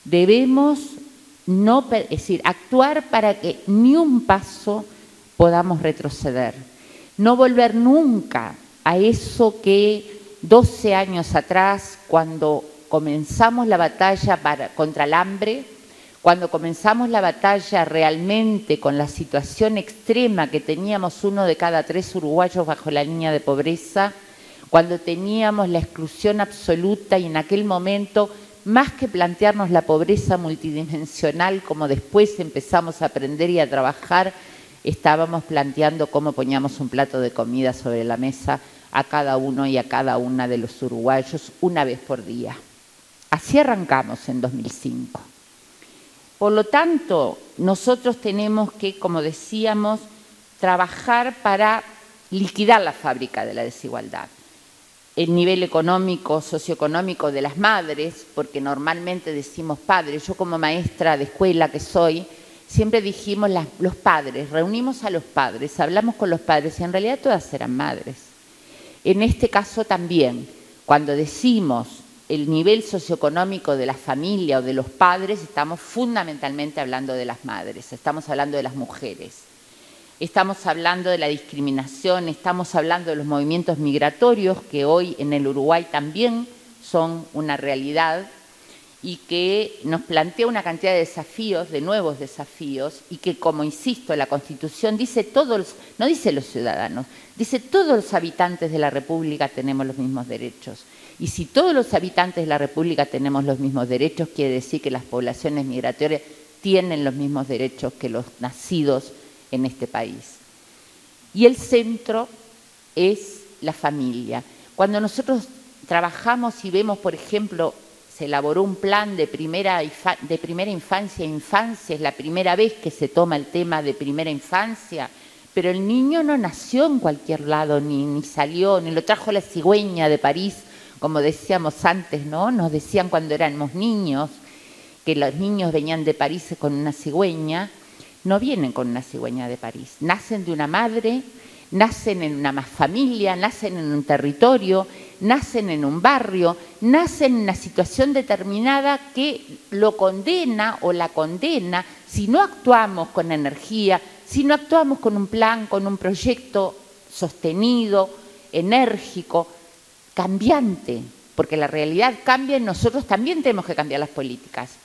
Debemos es decir, actuar para que ni un paso podamos retroceder. No volver nunca a eso que 12 años atrás, cuando comenzamos la batalla contra el hambre, cuando comenzamos la batalla realmente con la situación extrema que teníamos 1 de cada 3 uruguayos bajo la línea de pobreza, cuando teníamos la exclusión absoluta y en aquel momento, más que plantearnos la pobreza multidimensional, como después empezamos a aprender y a trabajar, estábamos planteando cómo poníamos un plato de comida sobre la mesa a cada uno y a cada una de los uruguayos una vez por día. Así arrancamos en 2005. Por lo tanto, nosotros tenemos que, como decíamos, trabajar para liquidar la fábrica de la desigualdad. El nivel económico, socioeconómico de las madres, porque normalmente decimos padres. Yo como maestra de escuela que soy, siempre dijimos los padres, reunimos a los padres, hablamos con los padres y en realidad todas eran madres. En este caso también, cuando decimos el nivel socioeconómico de la familia o de los padres, estamos fundamentalmente hablando de las madres, estamos hablando de las mujeres. Estamos hablando de la discriminación, estamos hablando de los movimientos migratorios que hoy en el Uruguay también son una realidad y que nos plantea una cantidad de desafíos, de nuevos desafíos, y que, como insisto, la Constitución dice todos, no dice los ciudadanos, dice todos los habitantes de la República tenemos los mismos derechos. Y si todos los habitantes de la República tenemos los mismos derechos, quiere decir que las poblaciones migratorias tienen los mismos derechos que los nacidos en este país. Y el centro es la familia. Cuando nosotros trabajamos y vemos, por ejemplo, se elaboró un plan de primera infancia e infancia, es la primera vez que se toma el tema de primera infancia, pero el niño no nació en cualquier lado, ni salió, ni lo trajo la cigüeña de París, como decíamos antes, ¿no? Nos decían cuando éramos niños que los niños venían de París con una cigüeña. No vienen con una cigüeña de París, nacen de una madre, nacen en una familia, nacen en un territorio, nacen en un barrio, nacen en una situación determinada que lo condena o la condena si no actuamos con energía, si no actuamos con un plan, con un proyecto sostenido, enérgico, cambiante, porque la realidad cambia y nosotros también tenemos que cambiar las políticas.